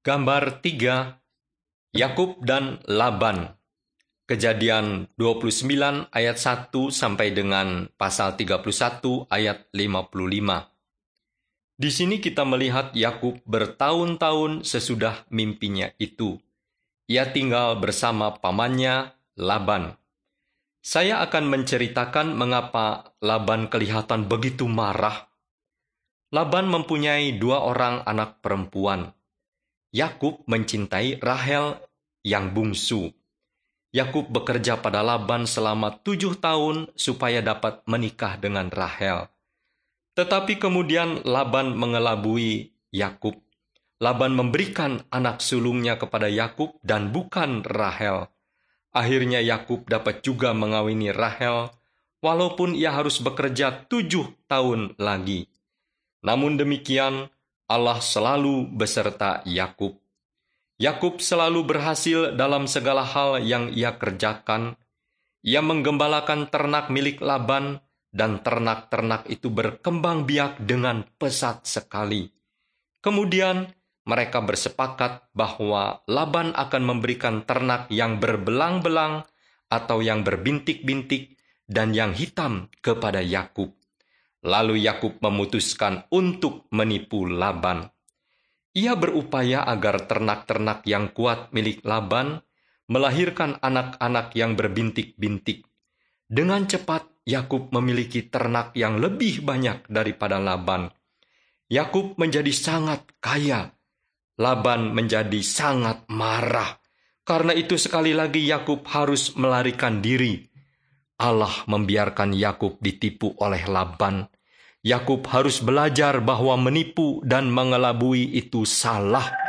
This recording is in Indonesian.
Gambar 3, Yakub dan Laban. Kejadian 29 ayat 1 sampai dengan pasal 31 ayat 55. Di sini kita melihat Yakub bertahun-tahun sesudah mimpinya itu. Ia tinggal bersama pamannya Laban. Saya akan menceritakan mengapa Laban kelihatan begitu marah. Laban mempunyai 2 orang anak perempuan. Yakub mencintai Rahel yang bungsu. Yakub bekerja pada Laban selama 7 tahun supaya dapat menikah dengan Rahel. Tetapi kemudian Laban mengelabui Yakub. Laban memberikan anak sulungnya kepada Yakub dan bukan Rahel. Akhirnya Yakub dapat juga mengawini Rahel, walaupun ia harus bekerja 7 tahun lagi. Namun demikian, Allah selalu beserta Yakub. Yakub selalu berhasil dalam segala hal yang ia kerjakan. Ia menggembalakan ternak milik Laban, dan ternak-ternak itu berkembang biak dengan pesat sekali. Kemudian mereka bersepakat bahwa Laban akan memberikan ternak yang berbelang-belang atau yang berbintik-bintik dan yang hitam kepada Yakub. Lalu Yakub memutuskan untuk menipu Laban. Ia berupaya agar ternak-ternak yang kuat milik Laban melahirkan anak-anak yang berbintik-bintik. Dengan cepat, Yakub memiliki ternak yang lebih banyak daripada Laban. Yakub menjadi sangat kaya. Laban menjadi sangat marah. Karena itu sekali lagi Yakub harus melarikan diri. Allah membiarkan Yakub ditipu oleh Laban. Yakub harus belajar bahwa menipu dan mengelabui itu salah.